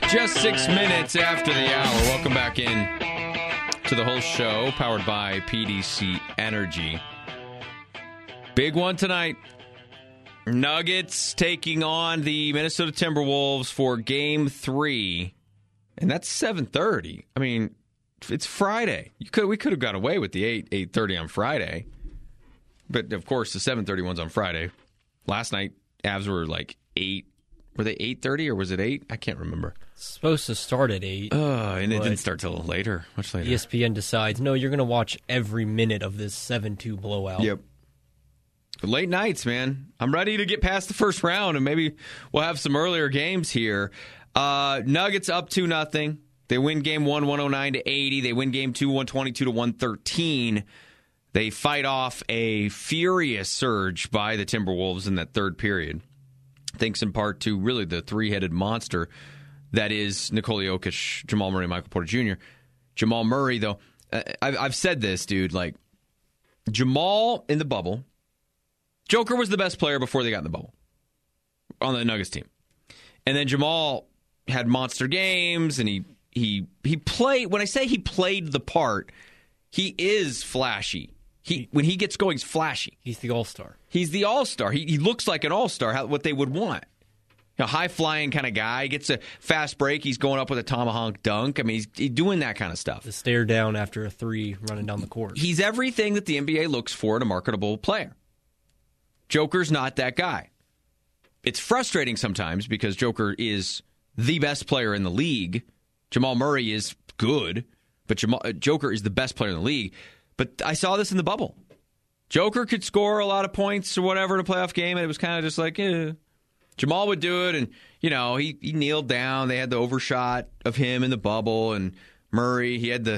Just 6 minutes after the hour. Welcome back in to the whole show, powered by PDC Energy. Big one tonight. Nuggets taking on the Minnesota Timberwolves for Game 3. And that's 7:30. I mean, it's Friday. We could have got away with the 8:30 on Friday. But, of course, the 7:30 one's on Friday. Last night, Avs were like 8. Were they 8:30 or was it 8? I can't remember. It's supposed to start at 8. And it didn't start till later, much later. ESPN decides, no, you're going to watch every minute of this 7-2 blowout. Yep. But late nights, man. I'm ready to get past the first round, and maybe we'll have some earlier games here. Nuggets up 2-0. They win Game 1, 109-80. They win Game 2, 122-113. They fight off a furious surge by the Timberwolves in that third period. Thanks in part to really the three-headed monster that is Nikola Jokic, Jamal Murray, and Michael Porter Jr. Jamal Murray, though, I've said this, dude. Like, Jamal in the bubble, Joker was the best player before they got in the bubble on the Nuggets team. And then Jamal had monster games, and he played. When I say he played the part, he is flashy. When he gets going, he's flashy. He's the all-star. He's the all-star. He looks like an all-star, what they would want. High-flying kind of guy. Gets a fast break. He's going up with a tomahawk dunk. I mean, he's doing that kind of stuff. The stare down after a three running down the court. He's everything that the NBA looks for in a marketable player. Joker's not that guy. It's frustrating sometimes because Joker is the best player in the league. Jamal Murray is good, but Joker is the best player in the league. But I saw this in the bubble. Joker could score a lot of points or whatever in a playoff game, and it was kind of just like, Jamal would do it, and, he kneeled down. They had the overshot of him in the bubble, and Murray, he had the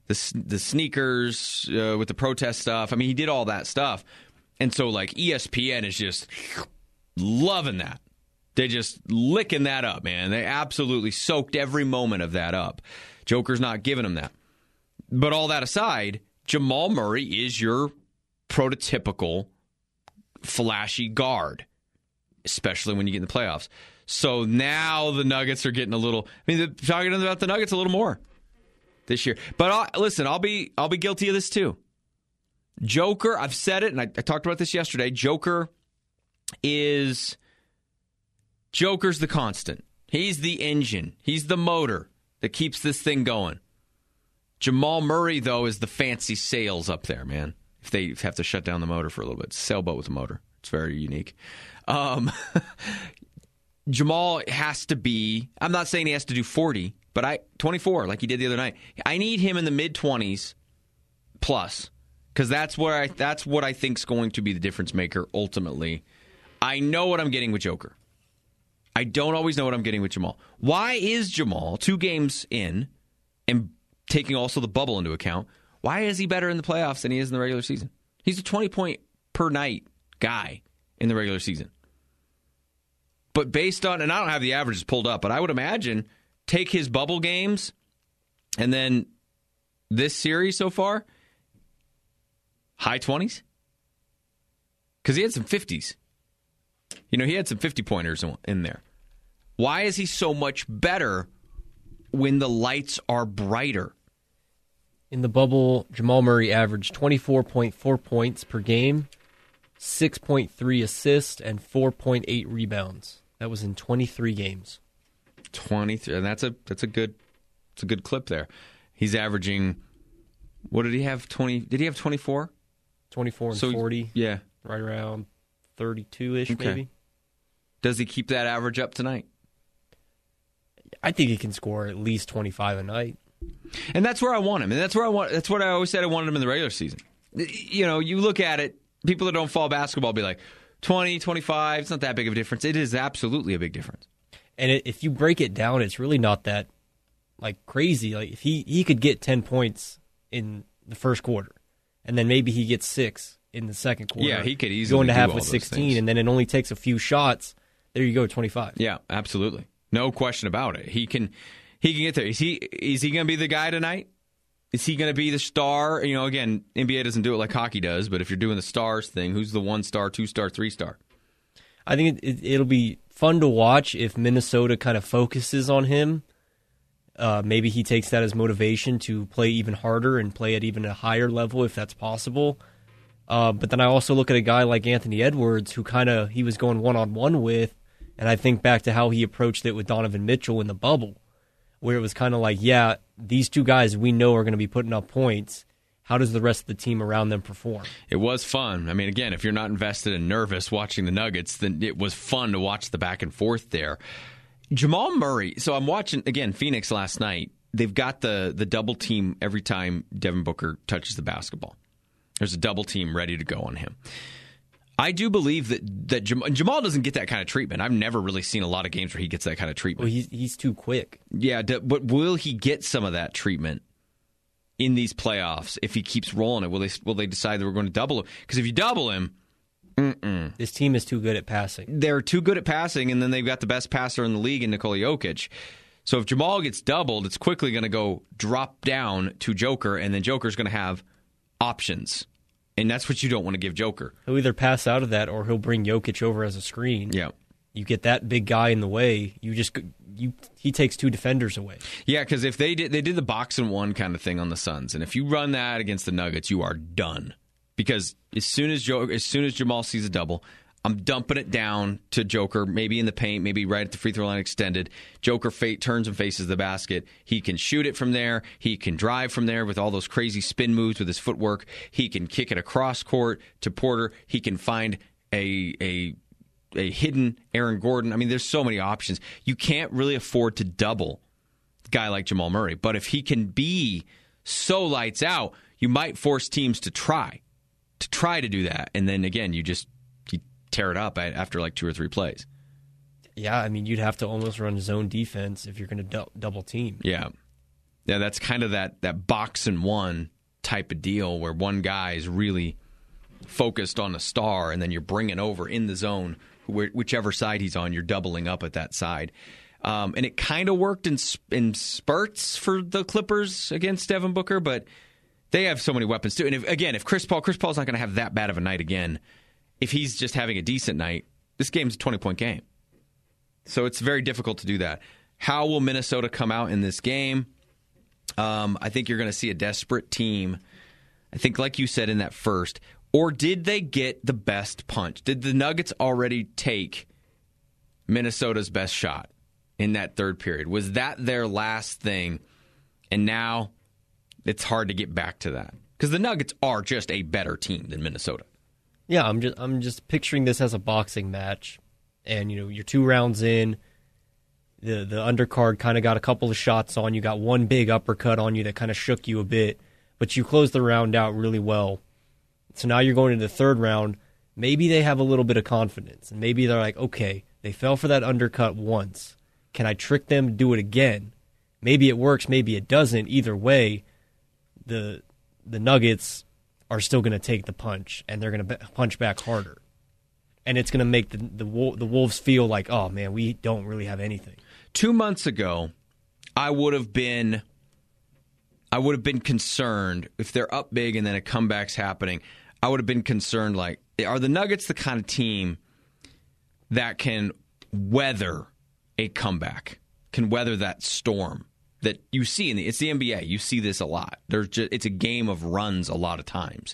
sneakers with the protest stuff. I mean, he did all that stuff. And so, like, ESPN is just loving that. They're just licking that up, man. They absolutely soaked every moment of that up. Joker's not giving them that. But all that aside, Jamal Murray is your prototypical flashy guard, especially when you get in the playoffs. So now the Nuggets are getting a little. I mean, they're talking about the Nuggets a little more this year. But listen, I'll be guilty of this too. Joker, I've said it, and I talked about this yesterday. Joker's the constant. He's the engine. He's the motor that keeps this thing going. Jamal Murray, though, is the fancy sails up there, man. If they have to shut down the motor for a little bit. Sailboat with a motor. It's very unique. Jamal has to be, I'm not saying he has to do 40, but 24, like he did the other night. I need him in the mid-20s plus, because that's what I think is going to be the difference maker ultimately. I know what I'm getting with Joker. I don't always know what I'm getting with Jamal. Why is Jamal 2 games in, and taking also the bubble into account, why is he better in the playoffs than he is in the regular season? He's a 20-point per night guy in the regular season. But based on, and I don't have the averages pulled up, but I would imagine take his bubble games and then this series so far, high 20s? Because he had some 50s. He had some 50-pointers in there. Why is he so much better when the lights are brighter? In the bubble, Jamal Murray averaged 24.4 points per game, 6.3 assists, and 4.8 rebounds. That was in 23 games. 23, and that's a good clip there. He's averaging, what did he have? Did he have 24? 24 and 40. Yeah. Right around 32-ish, okay. Maybe. Does he keep that average up tonight? I think he can score at least 25 a night. And that's where I want him. And that's what I always said I wanted him in the regular season. You look at it, people that don't follow basketball be like, 20, 25, it's not that big of a difference. It is absolutely a big difference. And if you break it down, it's really not that crazy. Like if he could get 10 points in the first quarter, and then maybe he gets 6 in the second quarter. Yeah, he could easily go into half all with those 16, things. and then it only takes a few shots. There you go, 25. Yeah, absolutely. No question about it. He can get there. Is he going to be the guy tonight? Is he going to be the star? Again, NBA doesn't do it like hockey does, but if you're doing the stars thing, who's the 1-star, 2-star, 3-star? I think it'll be fun to watch if Minnesota kind of focuses on him Maybe he takes that as motivation to play even harder and play at even a higher level if that's possible. But then I also look at a guy like Anthony Edwards, who he was going one-on-one with, and I think back to how he approached it with Donovan Mitchell in the bubble, where it was kind of like, yeah, these two guys we know are going to be putting up points. How does the rest of the team around them perform? It was fun. I mean, again, if you're not invested and nervous watching the Nuggets, then it was fun to watch the back and forth there. Jamal Murray. So I'm watching, again, Phoenix last night. They've got the double team every time Devin Booker touches the basketball. There's a double team ready to go on him. I do believe that Jamal doesn't get that kind of treatment. I've never really seen a lot of games where he gets that kind of treatment. Well, he's too quick. Yeah, but will he get some of that treatment in these playoffs if he keeps rolling it? Will they decide that we're going to double him? Because if you double him, this team is too good at passing. They're too good at passing, and then they've got the best passer in the league in Nikola Jokic. So if Jamal gets doubled, it's quickly going to go drop down to Joker, and then Joker's going to have options. And that's what you don't want to give Joker. He'll either pass out of that or he'll bring Jokic over as a screen. Yeah. You get that big guy in the way, he takes two defenders away. Yeah, because if they did the box and one kind of thing on the Suns, and if you run that against the Nuggets, you are done. Because as soon as Jamal sees a double, I'm dumping it down to Joker, maybe in the paint, maybe right at the free throw line extended. Joker turns and faces the basket. He can shoot it from there. He can drive from there with all those crazy spin moves with his footwork. He can kick it across court to Porter. He can find a hidden Aaron Gordon. I mean, there's so many options. You can't really afford to double a guy like Jamal Murray. But if he can be so lights out, you might force teams to try to do that. And then, again, you tear it up after like 2 or 3 plays. Yeah, I mean, you'd have to almost run zone defense if you're going to double team. Yeah, that's kind of that box and one type of deal where one guy is really focused on a star, and then you're bringing over in the zone, whichever side he's on, you're doubling up at that side. And it kind of worked in spurts for the Clippers against Devin Booker, but they have so many weapons too. And if Chris Paul's not going to have that bad of a night again. If he's just having a decent night, this game's a 20-point game. So it's very difficult to do that. How will Minnesota come out in this game? I think you're going to see a desperate team. I think, like you said in that first, or did they get the best punch? Did the Nuggets already take Minnesota's best shot in that third period? Was that their last thing? And now it's hard to get back to that. Because the Nuggets are just a better team than Minnesota. Yeah, I'm just picturing this as a boxing match, and you're 2 rounds in. The undercard kind of got a couple of shots on you, got one big uppercut on you that kind of shook you a bit, but you closed the round out really well. So now you're going into the third round. Maybe they have a little bit of confidence, and maybe they're like, okay, they fell for that undercut once. Can I trick them to do it again? Maybe it works, maybe it doesn't. Either way, the Nuggets are still going to take the punch, and they're going to punch back harder. And it's going to make the Wolves feel like, oh, man, we don't really have anything. 2 months ago, I would have been concerned if they're up big and then a comeback's happening. I would have been concerned, like, are the Nuggets the kind of team that can weather a comeback, can weather that storm that you see it's the NBA. You see this a lot. It's a game of runs a lot of times.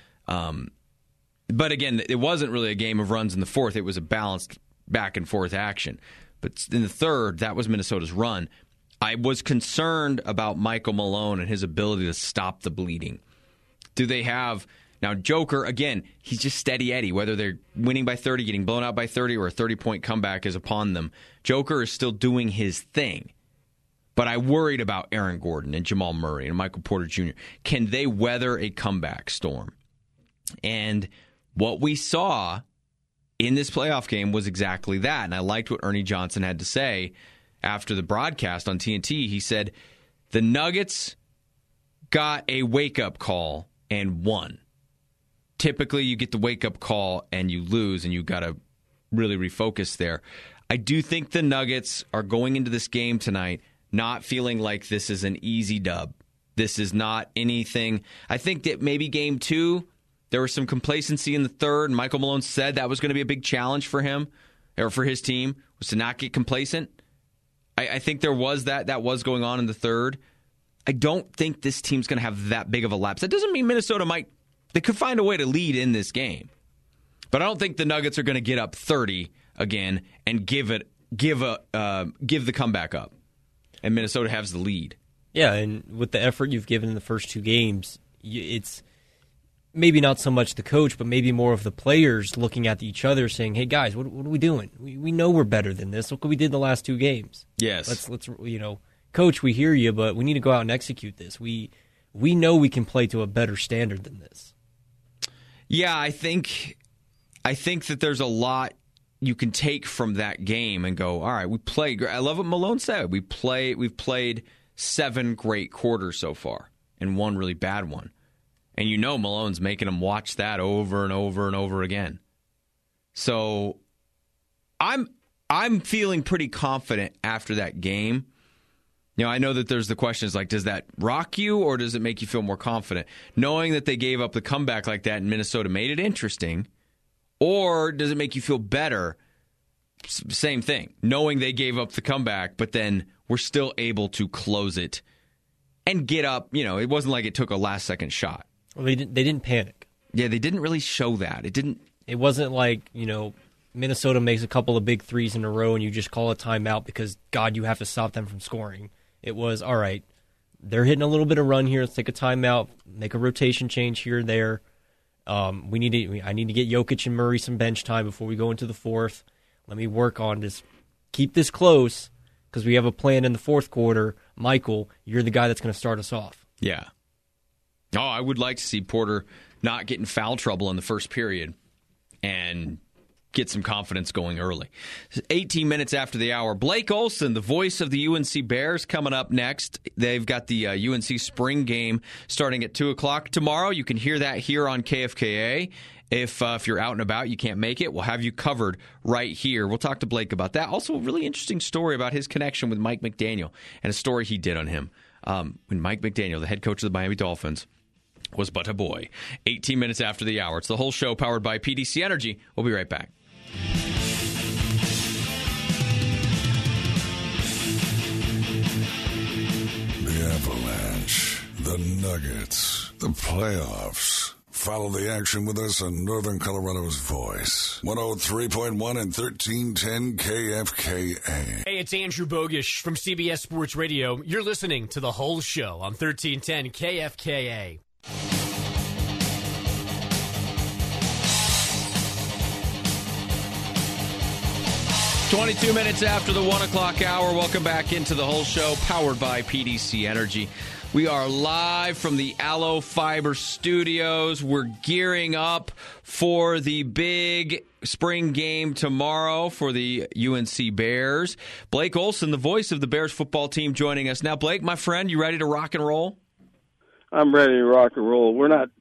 But again, it wasn't really a game of runs in the fourth. It was a balanced back and forth action. But in the third, that was Minnesota's run. I was concerned about Michael Malone and his ability to stop the bleeding. Do they have now Joker? Again, he's just steady Eddie. Whether they're winning by 30, getting blown out by 30, or a 30-point comeback is upon them, Joker is still doing his thing. But I worried about Aaron Gordon and Jamal Murray and Michael Porter Jr. Can they weather a comeback storm? And what we saw in this playoff game was exactly that. And I liked what Ernie Johnson had to say after the broadcast on TNT. He said, the Nuggets got a wake-up call and won. Typically, you get the wake-up call and you lose, and you've got to really refocus there. I do think the Nuggets are going into this game tonight not feeling like this is an easy dub. This is not anything. I think that maybe game 2, there was some complacency in the third, and Michael Malone said that was going to be a big challenge for him, or for his team, was to not get complacent. I think there was that was going on in the third. I don't think this team's going to have that big of a lapse. That doesn't mean Minnesota they could find a way to lead in this game. But I don't think the Nuggets are going to get up 30 again and give the comeback up. And Minnesota has the lead. Yeah, and with the effort you've given in the first two games, it's maybe not so much the coach, but maybe more of the players looking at each other saying, hey, guys, what are we doing? We know we're better than this. Look what we did the last two games. Yes. Let's coach, we hear you, but we need to go out and execute this. We know we can play to a better standard than this. Yeah, I think that there's a lot you can take from that game and go, all right, we played. I love what Malone said. We've played 7 great quarters so far and 1 really bad one. And Malone's making them watch that over and over and over again. So I'm feeling pretty confident after that game. I know that there's the questions like, does that rock you or does it make you feel more confident? Knowing that they gave up the comeback like that and Minnesota made it interesting, or does it make you feel better? Same thing. Knowing they gave up the comeback, but then we're still able to close it and get up. It wasn't like it took a last-second shot. Well, they didn't panic. Yeah, they didn't really show that. It wasn't like, Minnesota makes a couple of big threes in a row and you just call a timeout because, God, you have to stop them from scoring. It was, all right, they're hitting a little bit of run here. Let's take a timeout, make a rotation change here and there. I need to get Jokic and Murray some bench time before we go into the fourth. Let me work on this. Keep this close because we have a plan in the fourth quarter. Michael, you're the guy that's going to start us off. Yeah. Oh, I would like to see Porter not get in foul trouble in the first period and get some confidence going early. 18 minutes after the hour, Blake Olson, the voice of the UNC Bears, coming up next. They've got the UNC spring game starting at 2 o'clock tomorrow. You can hear that here on KFKA. If you're out and about, you can't make it, we'll have you covered right here. We'll talk to Blake about that. Also, a really interesting story about his connection with Mike McDaniel and a story he did on him. When Mike McDaniel, the head coach of the Miami Dolphins, was but a boy. 18 minutes after the hour. It's the whole show powered by PDC Energy. We'll be right back. The Avalanche, the Nuggets, the playoffs. Follow the action with us on Northern Colorado's Voice. 103.1 and 1310 KFKA. Hey, it's Andrew Bogish from CBS Sports Radio. You're listening to The Whole Show on 1310 KFKA. 22 minutes after the 1 o'clock hour. Welcome back into the whole show, powered by PDC Energy. We are live from the Allo Fiber Studios. We're gearing up for the big spring game tomorrow for the UNC Bears. Blake Olson, the voice of the Bears football team, joining us now. Blake, my friend, you ready to rock and roll? I'm ready to rock and roll. We're not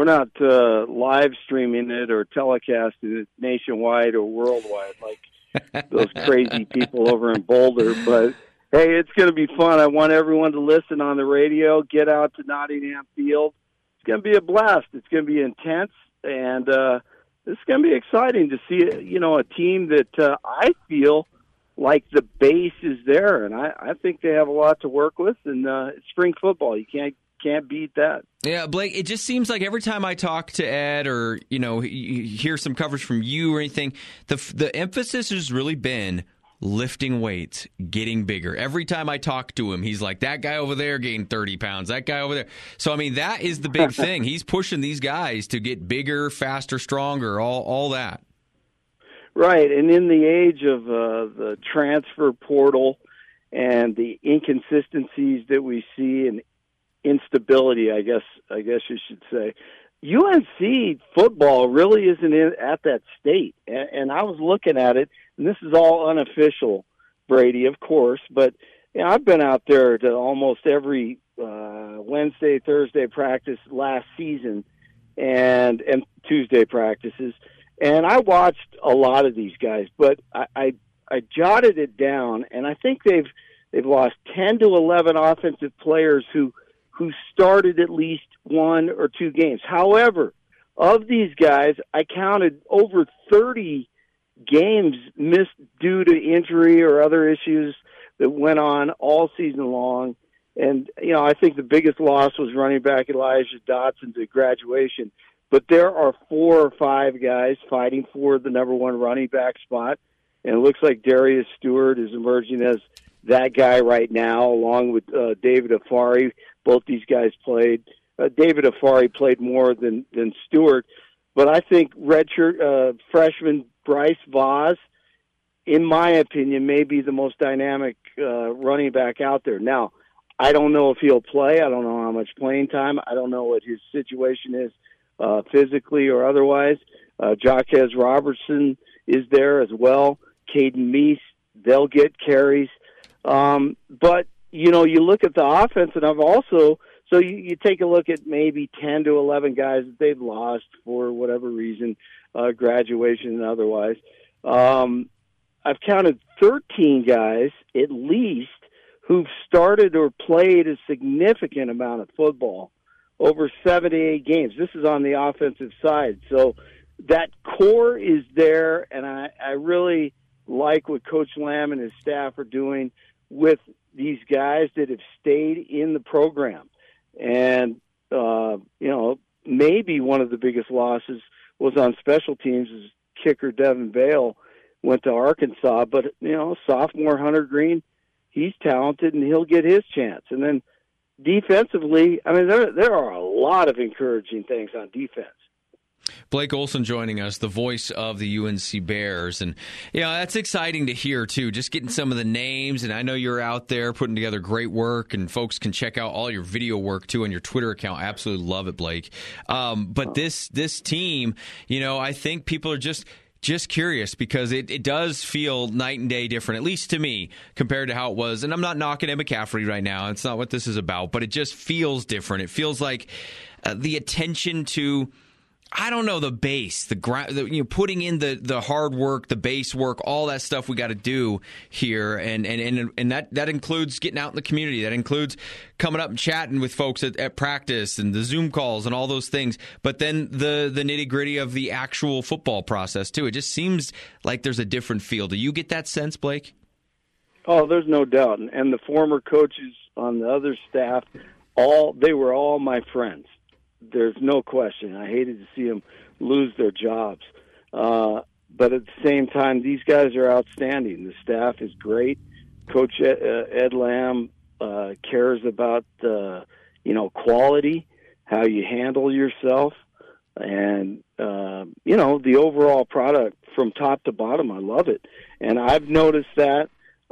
live streaming it or telecasting it nationwide or worldwide like those crazy people over in Boulder. But, hey, it's going to be fun. I want everyone to listen on the radio, get out to Nottingham Field. It's going to be a blast. It's going to be intense, and it's going to be exciting to see, a team that I feel like the base is there, and I think they have a lot to work with. And it's spring football. You can't beat that. Yeah, Blake, it just seems like every time I talk to Ed or, you hear some coverage from you or anything, the emphasis has really been lifting weights, getting bigger. Every time I talk to him, he's like, that guy over there gained 30 pounds, that guy over there. So, I mean, that is the big thing. He's pushing these guys to get bigger, faster, stronger, all that. Right, and in the age of the transfer portal and the inconsistencies that we see and instability, I guess you should say, UNC football really isn't at that state. And I was looking at it, and this is all unofficial, Brady, of course, but I've been out there to almost every Wednesday, Thursday practice last season and Tuesday practices, and I watched a lot of these guys, but I jotted it down, and I think they've lost 10 to 11 offensive players who started at least 1 or 2 games. However, of these guys, I counted over 30 games missed due to injury or other issues that went on all season long. And, I think the biggest loss was running back Elijah Dotson to graduation. But there are 4 or 5 guys fighting for the number 1 running back spot. And it looks like Darius Stewart is emerging as that guy right now, along with David Afari. Both these guys played. David Afari played more than Stewart. But I think redshirt freshman Bryce Voss, in my opinion, may be the most dynamic running back out there. Now, I don't know if he'll play. I don't know how much playing time. I don't know what his situation is physically or otherwise. Jaquez Robertson is there as well. Caden Meese, they'll get carries. But, you look at the offense, and I've also – so you take a look at maybe 10 to 11 guys that they've lost for whatever reason, graduation and otherwise. I've counted 13 guys at least who've started or played a significant amount of football over 7 to 8 games. This is on the offensive side. So that core is there, and I really like what Coach Lamb and his staff are doing with these guys that have stayed in the program. And, maybe one of the biggest losses was on special teams as kicker Devin Bale went to Arkansas. But, sophomore Hunter Green, he's talented and he'll get his chance. And then defensively, I mean, there are a lot of encouraging things on defense. Blake Olson joining us, the voice of the UNC Bears. And, that's exciting to hear, too, just getting some of the names. And I know you're out there putting together great work, and folks can check out all your video work, too, on your Twitter account. Absolutely love it, Blake. But this team, I think people are just curious because it does feel night and day different, at least to me, compared to how it was. And I'm not knocking Ed McCaffrey right now. It's not what this is about. But it just feels different. It feels like the attention to – I don't know, the base, putting in the hard work, the base work, all that stuff we got to do here, and that includes getting out in the community. That includes coming up and chatting with folks at practice and the Zoom calls and all those things. But then the nitty gritty of the actual football process too. It just seems like there's a different feel. Do you get that sense, Blake? Oh, there's no doubt. And the former coaches on the other staff, they were all my friends. There's no question. I hated to see them lose their jobs. But at the same time, these guys are outstanding. The staff is great. Coach Ed Lamb cares about quality, how you handle yourself, and, the overall product from top to bottom. I love it. And I've noticed that.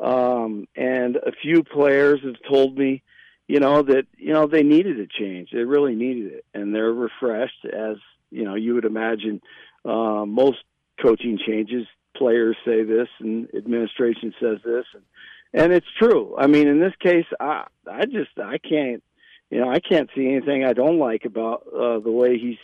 And a few players have told me, that, they needed a change. They really needed it. And they're refreshed, as, you would imagine most coaching changes. Players say this and administration says this. And it's true. I mean, in this case, I can't see anything I don't like about the way he's,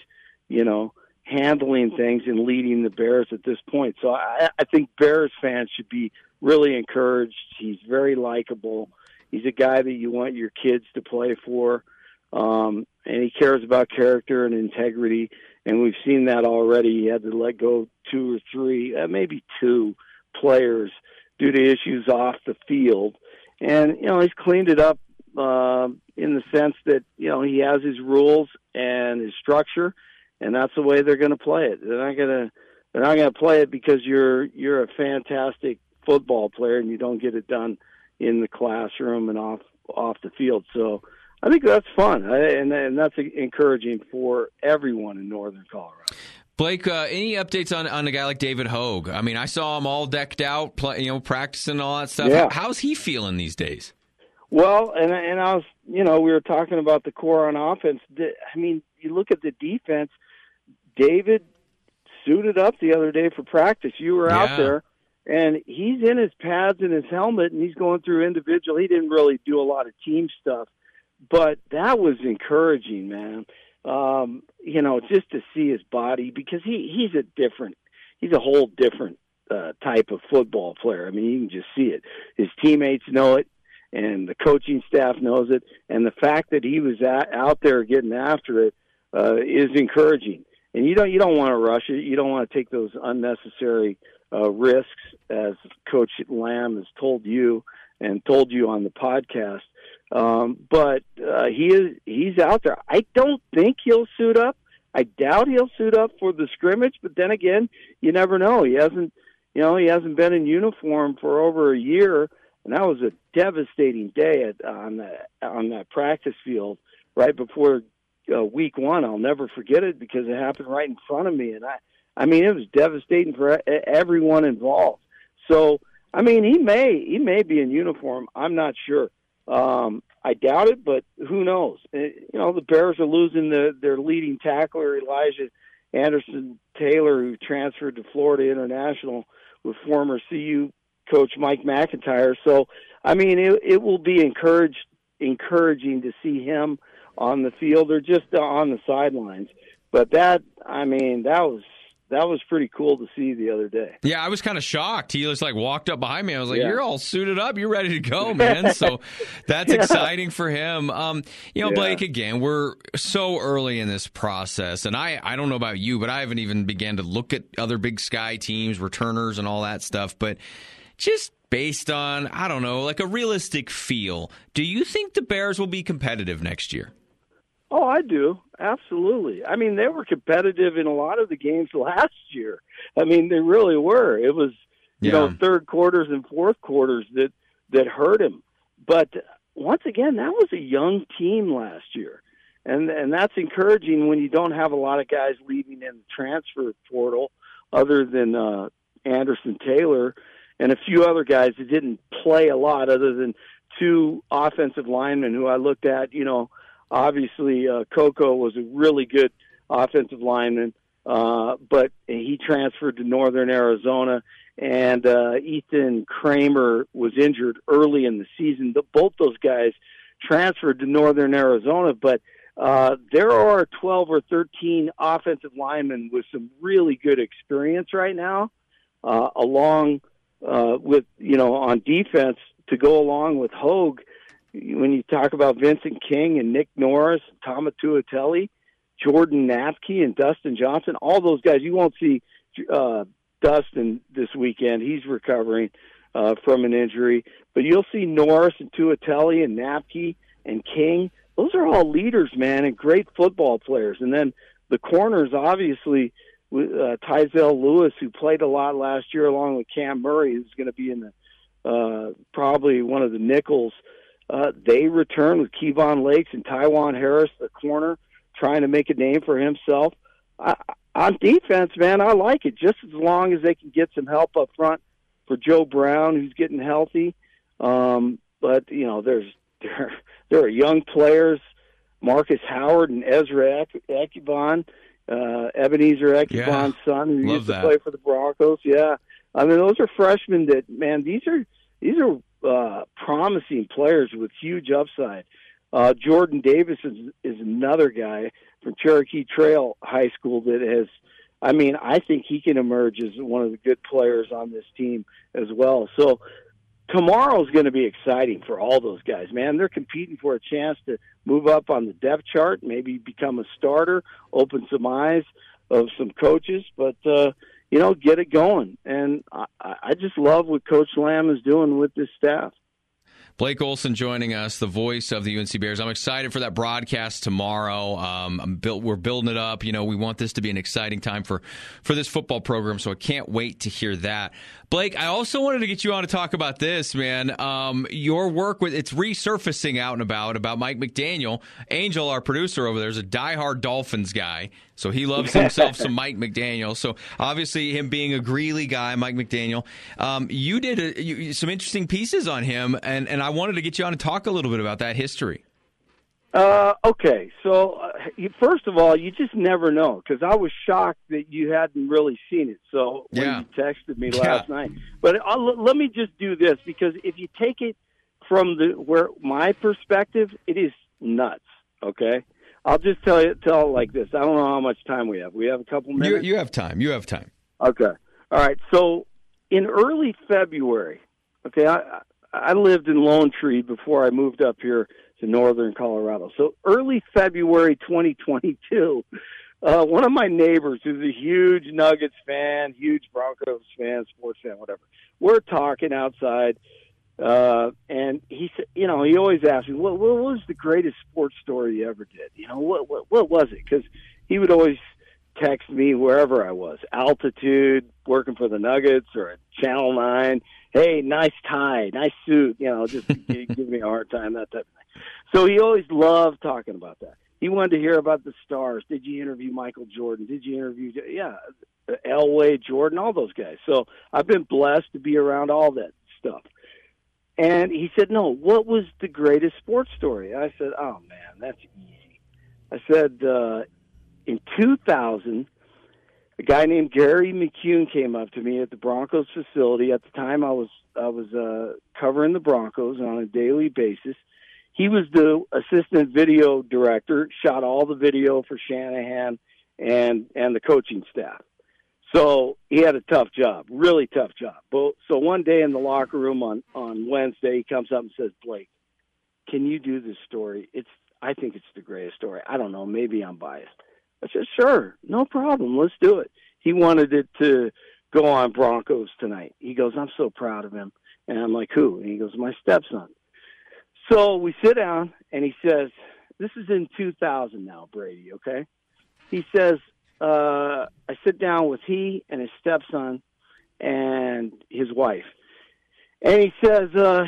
handling things and leading the Bears at this point. So I think Bears fans should be really encouraged. He's very likable. He's a guy that you want your kids to play for, and he cares about character and integrity, and we've seen that already. He had to let go 2 or 3, maybe 2 players due to issues off the field. And, he's cleaned it up in the sense that, he has his rules and his structure, and that's the way they're going to play it. They're not going to play it because you're a fantastic football player and you don't get it done in the classroom and off the field. So I think that's fun, and that's encouraging for everyone in Northern Colorado. Blake, any updates on a guy like David Hogue? I mean, I saw him all decked out, practicing all that stuff. Yeah. How's he feeling these days? Well, and I was, we were talking about the core on offense. I mean, you look at the defense. David suited up the other day for practice. You were out there. And he's in his pads and his helmet, and he's going through individual. He didn't really do a lot of team stuff, but that was encouraging, man. Just to see his body, because he's a whole different type of football player. I mean, you can just see it. His teammates know it, and the coaching staff knows it. And the fact that he was out there getting after it is encouraging. And you don't want to rush it. You don't want to take those unnecessary risks, as Coach Lamb has told you and told you on the podcast. But he's out there. I don't think he'll suit up. I doubt he'll suit up for the scrimmage, but then again, you never know. He hasn't been in uniform for over a year, and that was a devastating day on that practice field right before week one. I'll never forget it because it happened right in front of me, and I mean, it was devastating for everyone involved. So, I mean, he may be in uniform. I'm not sure. I doubt it, but who knows? The Bears are losing their leading tackler, Elijah Anderson Taylor, who transferred to Florida International with former CU coach Mike McIntyre. So, I mean, it will be encouraging to see him on the field or just on the sidelines. But that was pretty cool to see the other day. Yeah, I was kind of shocked. He just walked up behind me. I was like, You're all suited up. You're ready to go, man. So that's exciting for him. Blake, again, we're so early in this process. And I don't know about you, but I haven't even began to look at other Big Sky teams, returners, and all that stuff. But just based on, I don't know, a realistic feel, do you think the Bears will be competitive next year? Oh, I do. Absolutely. I mean, they were competitive in a lot of the games last year. I mean, they really were. It was, third quarters and fourth quarters that hurt him. But once again, that was a young team last year. And that's encouraging when you don't have a lot of guys leaving in the transfer portal other than Anderson Taylor and a few other guys that didn't play a lot other than two offensive linemen who I looked at, Obviously, Coco was a really good offensive lineman, but he transferred to Northern Arizona, and Ethan Kramer was injured early in the season. Both those guys transferred to Northern Arizona, but there are 12 or 13 offensive linemen with some really good experience right now, along with, on defense to go along with Hogue. When you talk about Vincent King and Nick Norris, Tama Tuatele, Jordan Napke, and Dustin Johnson, all those guys, you won't see Dustin this weekend. He's recovering from an injury. But you'll see Norris and Tuatele and Napke and King. Those are all leaders, man, and great football players. And then the corners, obviously, Tyzel Lewis, who played a lot last year, along with Cam Murray, who's going to be in the probably one of the nickels. They return with Kevon Lakes and Tywan Harris, the corner, trying to make a name for himself. On defense, man, I like it, just as long as they can get some help up front for Joe Brown, who's getting healthy. But, there are young players, Marcus Howard and Ezra Ekibon, Ebenezer Ekibon's son, who used to play for the Broncos. Yeah. I mean, those are freshmen that, man, these are promising players with huge upside. Jordan Davis is another guy from Cherokee Trail High School that has, I think he can emerge as one of the good players on this team as well. So tomorrow's going to be exciting for all those guys, man. They're competing for a chance to move up on the depth chart, maybe become a starter, open some eyes of some coaches, but, get it going. And I just love what Coach Lamb is doing with this staff. Blake Olson joining us, the voice of the UNC Bears. I'm excited for that broadcast tomorrow. We're building it up. We want this to be an exciting time for this football program, so I can't wait to hear that. Blake, I also wanted to get you on to talk about this, man. Your work it's resurfacing out and about Mike McDaniel. Angel, our producer over there, is a diehard Dolphins guy, so he loves himself some Mike McDaniel. So obviously, him being a Greeley guy, Mike McDaniel, you did some interesting pieces on him, and I wanted to get you on to talk a little bit about that history. Okay, so first of all, you just never know, because I was shocked that you hadn't really seen it. So when you texted me last night, but let me just do this, because if you take it from my perspective, it is nuts. Okay, I'll just tell it like this. I don't know how much time we have. We have a couple minutes. You have time. Okay, all right. So in early February, okay, I lived in Lone Tree before I moved up here to northern Colorado. So early February 2022, one of my neighbors, who's a huge Nuggets fan, huge Broncos fan, sports fan, whatever, we're talking outside, And he said, he always asked me, what was the greatest sports story you ever did? What was it? Because he would always text me wherever I was, altitude, working for the Nuggets or at Channel 9. Hey, nice tie, nice suit, just give me a hard time, that type of thing. So he always loved talking about that. He wanted to hear about the stars. Did you interview Michael Jordan? Did you interview, Elway, Jordan, all those guys. So I've been blessed to be around all that stuff. And he said, no, what was the greatest sports story? I said, oh, man, that's easy. I said, in 2000, a guy named Gary McCune came up to me at the Broncos facility. At the time, I was covering the Broncos on a daily basis. He was the assistant video director, shot all the video for Shanahan and the coaching staff. So he had a tough job, really tough job. So one day in the locker room on Wednesday, he comes up and says, Blake, can you do this story? I think it's the greatest story. I don't know, maybe I'm biased. I said, sure, no problem, let's do it. He wanted it to go on Broncos Tonight. He goes, I'm so proud of him. And I'm like, who? And he goes, my stepson. So we sit down, and he says, this is in 2000 now, Brady, okay? He says, I sit down with he and his stepson and his wife. And he says, I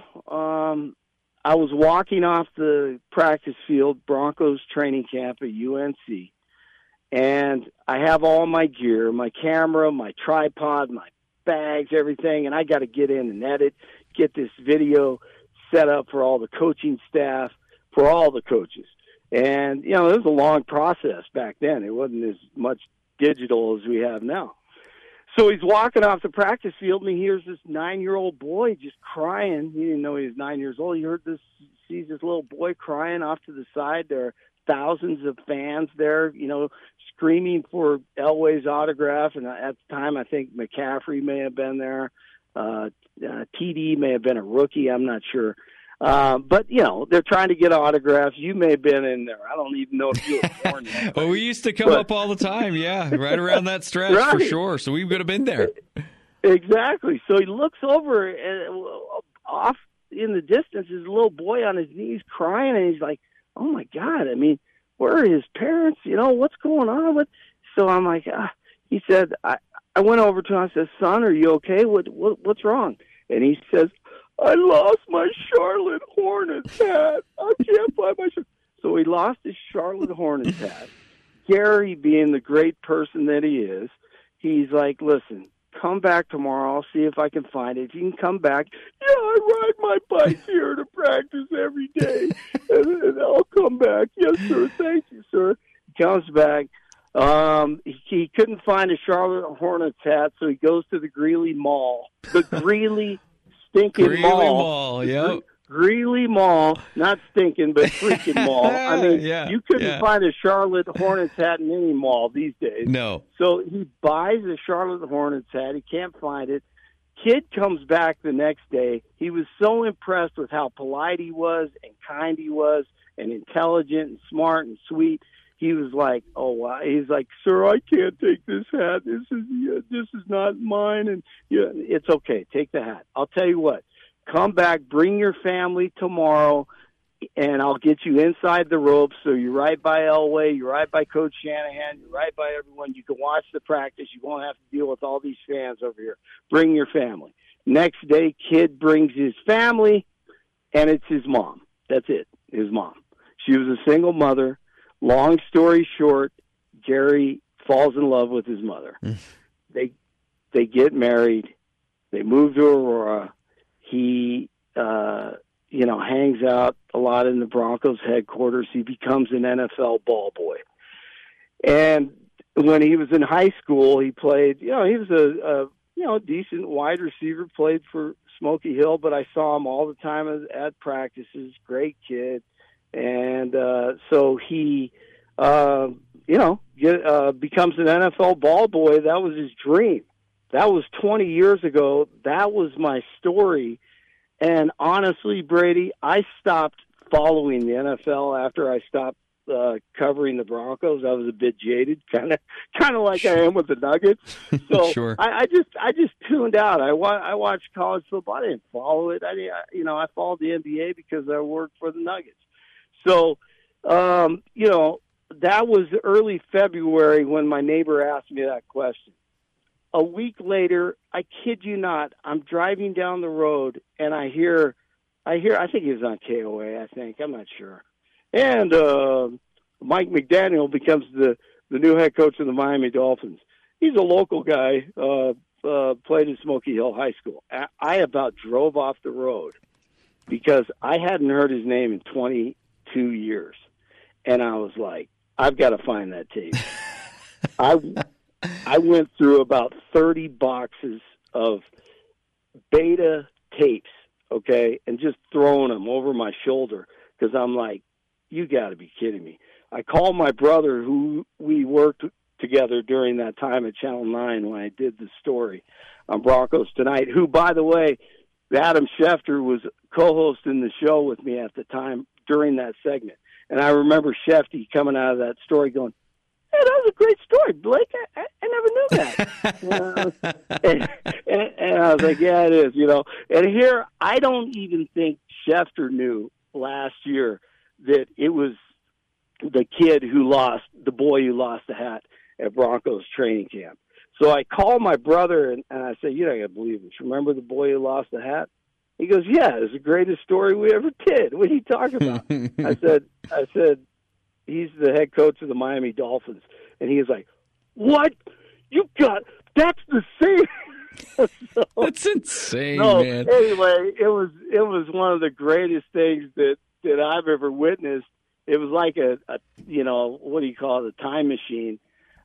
was walking off the practice field, Broncos training camp at UNC, and I have all my gear, my camera, my tripod, my bags, everything, and I got to get in and edit, get this video set up for all the coaching staff, for all the coaches. And, it was a long process back then. It wasn't as much digital as we have now. So he's walking off the practice field, and he hears this 9-year-old boy just crying. He didn't know he was 9 years old. He sees this little boy crying off to the side. There are thousands of fans there, screaming for Elway's autograph. And at the time, I think McCaffrey may have been there. TD may have been a rookie. I'm not sure. But, they're trying to get autographs. You may have been in there. I don't even know if you were born yet. Well, we used to come up all the time, yeah, right around that stretch for sure. So we would have been there. Exactly. So he looks over, and off in the distance is a little boy on his knees crying, and he's like, oh, my God, where are his parents? What's going on? So I'm like, he said, I went over to him, I said, son, are you okay? What's wrong? And he says, I lost my Charlotte Hornets hat. I can't find my shirt. So he lost his Charlotte Hornets hat. Gary, being the great person that he is, he's like, listen, come back tomorrow. I'll see if I can find it. If you can come back, I ride my bike here to practice every day, and I'll come back. Yes, sir. Thank you, sir. He comes back. He couldn't find a Charlotte Hornets hat, so he goes to the Greeley Mall. The Greeley Greeley Mall, yep. Greeley Mall, not stinking, but freaking mall. You couldn't find a Charlotte Hornets hat in any mall these days. No. So he buys a Charlotte Hornets hat. He can't find it. Kid comes back the next day. He was so impressed with how polite he was and kind he was and intelligent and smart and sweet. He was like, oh, wow. He's like, sir, I can't take this hat. This is not mine. And it's okay. Take the hat. I'll tell you what. Come back, bring your family tomorrow, and I'll get you inside the ropes. So you're right by Elway, you're right by Coach Shanahan, you're right by everyone. You can watch the practice. You won't have to deal with all these fans over here. Bring your family. Next day, kid brings his family, and it's his mom. That's it, his mom. She was a single mother. Long story short, Gary falls in love with his mother. They get married. They move to Aurora. He, hangs out a lot in the Broncos headquarters. He becomes an NFL ball boy. And when he was in high school, he played, he was a decent wide receiver, played for Smoky Hill, but I saw him all the time at practices. Great kid. And so he, becomes an NFL ball boy. That was his dream. That was 20 years ago. That was my story. And honestly, Brady, I stopped following the NFL after I stopped covering the Broncos. I was a bit jaded, kind of like I am with the Nuggets. So Sure. I just tuned out. I watched college football. I didn't follow it. I followed the NBA because I worked for the Nuggets. So, that was early February when my neighbor asked me that question. A week later, I kid you not, I'm driving down the road and I hear, I think he was on KOA, I'm not sure. And Mike McDaniel becomes the new head coach of the Miami Dolphins. He's a local guy, played in Smoky Hill High School. I about drove off the road because I hadn't heard his name in 22 years. And I was like, I've got to find that tape. I went through about 30 boxes of beta tapes, okay, and just throwing them over my shoulder because I'm like, you got to be kidding me. I called my brother, who we worked together during that time at Channel 9 when I did the story on Broncos Tonight, who, by the way, Adam Schefter was co-hosting the show with me at the time during that segment. And I remember Shefty coming out of that story going, hey, that was a great story, Blake. I never knew that. and I was like, yeah, it is, And here, I don't even think Schefter knew last year that it was the boy who lost the hat at Broncos training camp. So I called my brother, and I said, you're not going to believe this. Remember the boy who lost the hat? He goes, yeah, it's the greatest story we ever did. What are you talking about? I said, he's the head coach of the Miami Dolphins. And he was like, what? That's the same. That's insane, man. Anyway, it was one of the greatest things that I've ever witnessed. It was like a what do you call it, a time machine.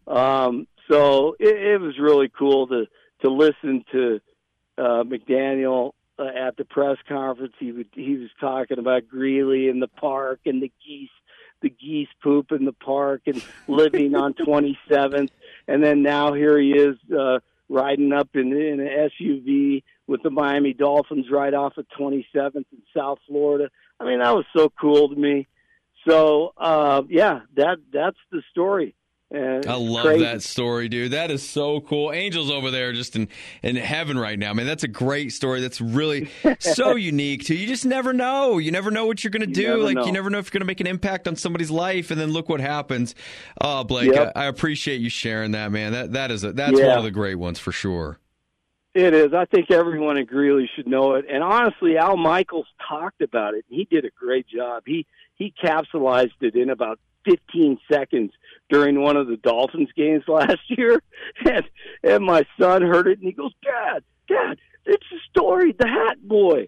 So it was really cool to listen to McDaniel at the press conference. He was talking about Greeley in the park and the geese poop in the park and living on 27th. And then now here he is riding up in an SUV with the Miami Dolphins right off of 27th in South Florida. I mean, that was so cool to me. So, that's the story. I love that story, dude. That is so cool. Angel's over there just in heaven right now. Man, that's a great story. That's really so unique, too. You just never know. You never know what you're going to do. You never know if you're going to make an impact on somebody's life, and then look what happens. Oh, Blake, yep. I appreciate you sharing that, man. That's one of the great ones for sure. It is. I think everyone in Greeley should know it. And honestly, Al Michaels talked about it. He did a great job. He capsulized it in about 15 seconds during one of the Dolphins games last year. And my son heard it, and he goes, Dad, it's a story, the Hat Boy,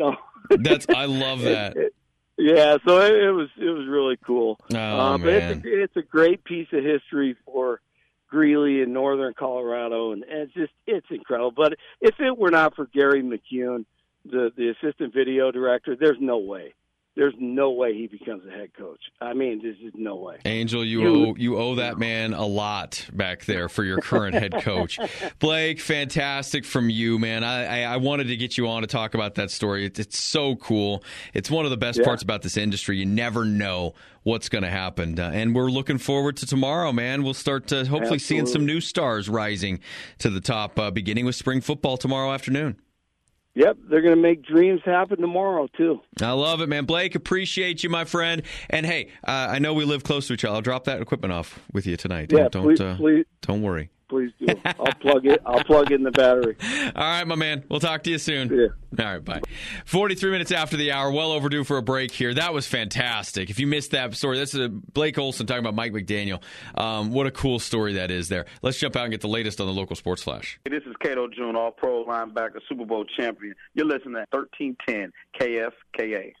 I love that. Yeah, so it was really cool. Oh, but man. It's a great piece of history for Greeley in northern Colorado, and it's incredible. But if it were not for Gary McCune, the assistant video director, there's no way he becomes a head coach. I mean, there's just no way. Angel, you owe that man a lot back there for your current head coach. Blake, fantastic from you, man. I wanted to get you on to talk about that story. It's so cool. It's one of the best parts about this industry. You never know what's going to happen. And we're looking forward to tomorrow, man. We'll start hopefully seeing some new stars rising to the top, beginning with spring football tomorrow afternoon. Yep, they're going to make dreams happen tomorrow, too. I love it, man. Blake, appreciate you, my friend. And, hey, I know we live close to each other. I'll drop that equipment off with you tonight. Yeah, please. Don't worry. Please do. I'll plug it in the battery. All right, my man. We'll talk to you soon. Yeah. All right, bye. 43 minutes after the hour. Well overdue for a break here. That was fantastic. If you missed that story, that's Blake Olson talking about Mike McDaniel. What a cool story that is there. Let's jump out and get the latest on the local sports flash. This is Cato June, all-pro linebacker, Super Bowl champion. You're listening to 1310 KFKA.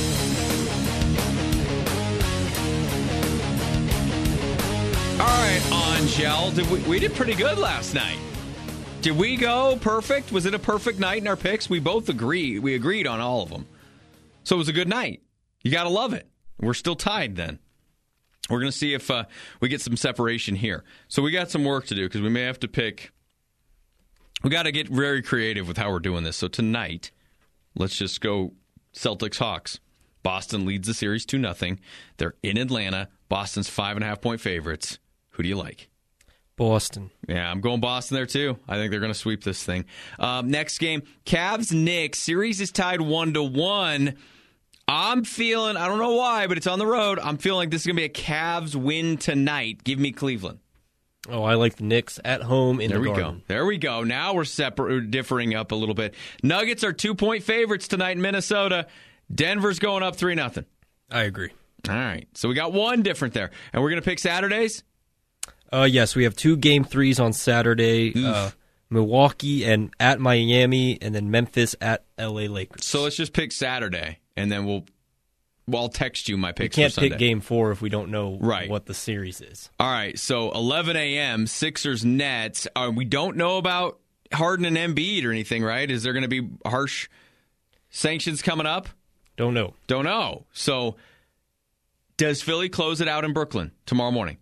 All right, Angel, we did pretty good last night. Did we go perfect? Was it a perfect night in our picks? We both agreed. We agreed on all of them. So it was a good night. You got to love it. We're still tied then. We're going to see if we get some separation here. So we got some work to do because we may have to pick. We got to get very creative with how we're doing this. So tonight, let's just go Celtics-Hawks. Boston leads the series 2-0. They're in Atlanta. Boston's 5.5-point favorites. Who do you like? Boston. Yeah, I'm going Boston there, too. I think they're going to sweep this thing. Next game, Cavs-Knicks. Series is tied 1-1. I'm feeling, I don't know why, but it's on the road. I'm feeling like this is going to be a Cavs win tonight. Give me Cleveland. Oh, I like the Knicks at home in the Garden. There we go. Now we're differing up a little bit. Nuggets are 2-point favorites tonight in Minnesota. Denver's going up 3-0. I agree. All right. So we got one different there. And we're going to pick Saturdays? Yes, we have 2 Game 3s on Saturday. Milwaukee and at Miami, and then Memphis at LA Lakers. So let's just pick Saturday, and then I'll text you my picks. We can't for Sunday. pick Game 4 if we don't know what the series is. All right, so 11 a.m., Sixers-Nets. We don't know about Harden and Embiid or anything, right? Is there going to be harsh sanctions coming up? Don't know. So does Philly close it out in Brooklyn tomorrow morning?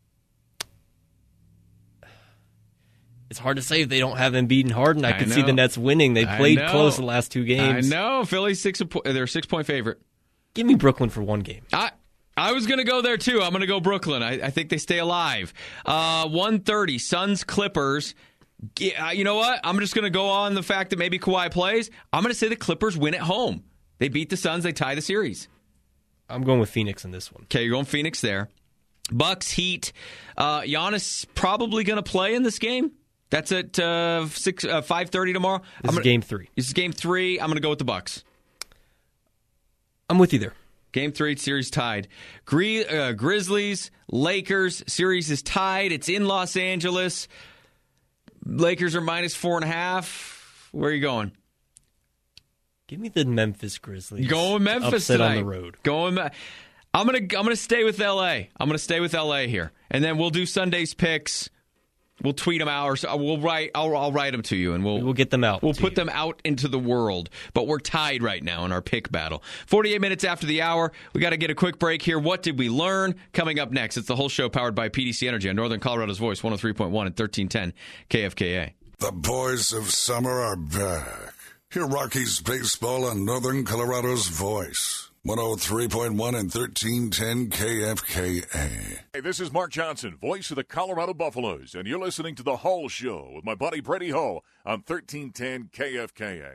It's hard to say if they don't have Embiid and Harden. I could see the Nets winning. They played close the last 2 games. I know. Philly's they're a 6-point favorite. Give me Brooklyn for 1 game. I was going to go there, too. I'm going to go Brooklyn. I think they stay alive. 1:30, Suns-Clippers. You know what? I'm just going to go on the fact that maybe Kawhi plays. I'm going to say the Clippers win at home. They beat the Suns. They tie the series. I'm going with Phoenix in this one. Okay, you're going Phoenix there. Bucks, Heat. Giannis probably going to play in this game. That's at 5:30 tomorrow. This is Game 3. This is Game 3. I'm going to go with the Bucks. I'm with you there. Game 3, series tied. Grizzlies, Lakers, series is tied. It's in Los Angeles. Lakers are -4.5. Where are you going? Give me the Memphis Grizzlies. Going Memphis upset tonight. On the road. I'm gonna stay with LA. I'm gonna stay with LA here, and then we'll do Sunday's picks. We'll tweet them out, or we'll write. I'll write them to you, and we'll get them out. We'll put them out into the world. But we're tied right now in our pick battle. 48 minutes after the hour, we got to get a quick break here. What did we learn? Coming up next, it's the whole show powered by PDC Energy on Northern Colorado's Voice, 103.1 and 1310 KFKA. The boys of summer are back. Hear Rockies baseball on Northern Colorado's Voice. 103.1 and 1310 KFKA. Hey, this is Mark Johnson, voice of the Colorado Buffaloes, and you're listening to The Hull Show with my buddy Brady Ho on 1310 KFKA.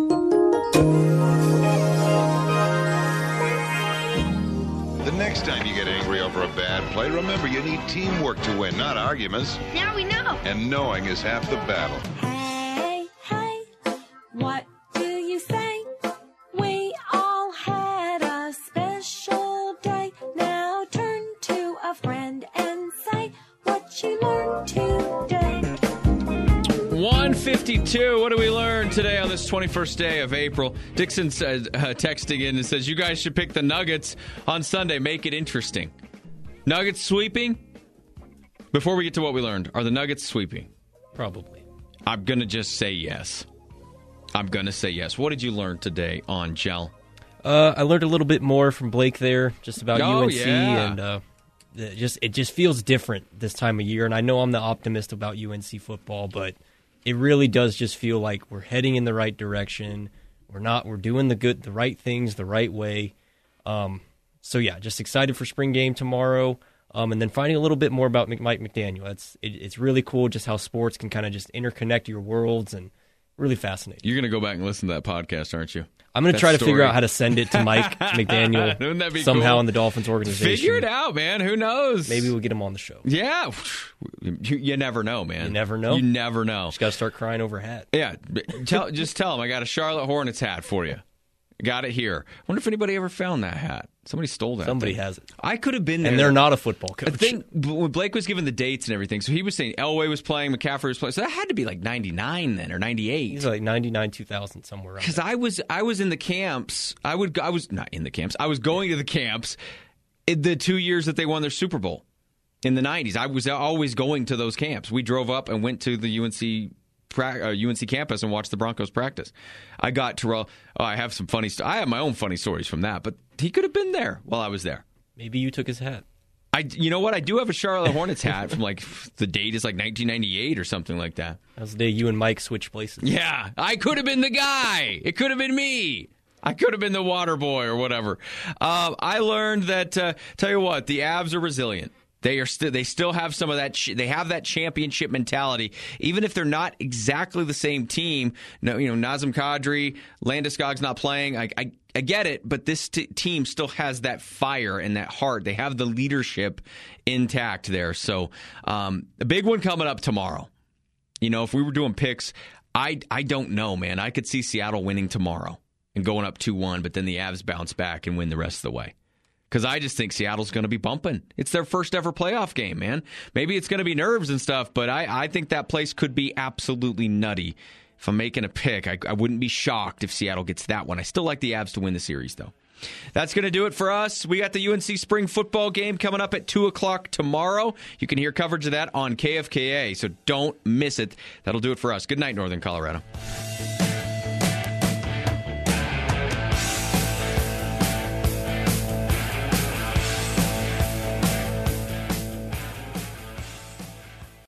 The next time you get angry over a bad play, remember you need teamwork to win, not arguments. Now we know. And knowing is half the battle. Hey, hey, what do you say? We all had a special day. Now turn to a friend and say what you learned today. 1:52. What do we learn today on this 21st day of April? Dixon says, texting in and says, you guys should pick the Nuggets on Sunday. Make it interesting. Nuggets sweeping? Before we get to what we learned, are the Nuggets sweeping? Probably. I'm going to just say yes. What did you learn today on Gel? I learned a little bit more from Blake there, just about UNC, yeah. and it just feels different this time of year. And I know I'm the optimist about UNC football, but it really does just feel like we're heading in the right direction. We're doing the right things the right way. So yeah, just excited for spring game tomorrow. And then finding a little bit more about Mike McDaniel. It's really cool just how sports can kind of just interconnect your worlds, and really fascinating. You're going to go back and listen to that podcast, aren't you? I'm going to try to figure out how to send it to Mike McDaniel Wouldn't that be somehow cool? in the Dolphins organization. Figure it out, man. Who knows? Maybe we'll get him on the show. Yeah. You never know, man. You never know? You never know. Just got to start crying over a hat. Yeah. Just tell him I got a Charlotte Hornets hat for you. Got it here. I wonder if anybody ever found that hat. Somebody stole that. Somebody has it. I could have been there. And they're not a football coach. I think when Blake was given the dates and everything, so he was saying Elway was playing, McCaffrey was playing. So that had to be like 99 then, or 98. He's like 99, 2000, somewhere around. Because I was in the camps. I was not in the camps. I was going to the camps in the 2 years that they won their Super Bowl in the 90s. I was always going to those camps. We drove up and went to the UNC campus and watched the Broncos practice. I got Terrell. I have some funny. I have my own funny stories from that, but he could have been there while I was there. Maybe you took his hat. You know what? I do have a Charlotte Hornets hat from like the date is like 1998 or something like that. That was the day you and Mike switched places. Yeah, I could have been the guy. It could have been me. I could have been the water boy or whatever. I learned that, tell you what, the Avs are resilient. They still have some of that. They have that championship mentality, even if they're not exactly the same team. No, Nazem Kadri, Landeskog's not playing. I get it, but this team still has that fire and that heart. They have the leadership intact there. So a big one coming up tomorrow. If we were doing picks, I don't know, man. I could see Seattle winning tomorrow and going up 2-1, but then the Avs bounce back and win the rest of the way. Because I just think Seattle's going to be bumping. It's their first ever playoff game, man. Maybe it's going to be nerves and stuff, but I think that place could be absolutely nutty. If I'm making a pick, I wouldn't be shocked if Seattle gets that one. I still like the Avs to win the series, though. That's going to do it for us. We got the UNC spring football game coming up at 2 o'clock tomorrow. You can hear coverage of that on KFKA, so don't miss it. That'll do it for us. Good night, Northern Colorado.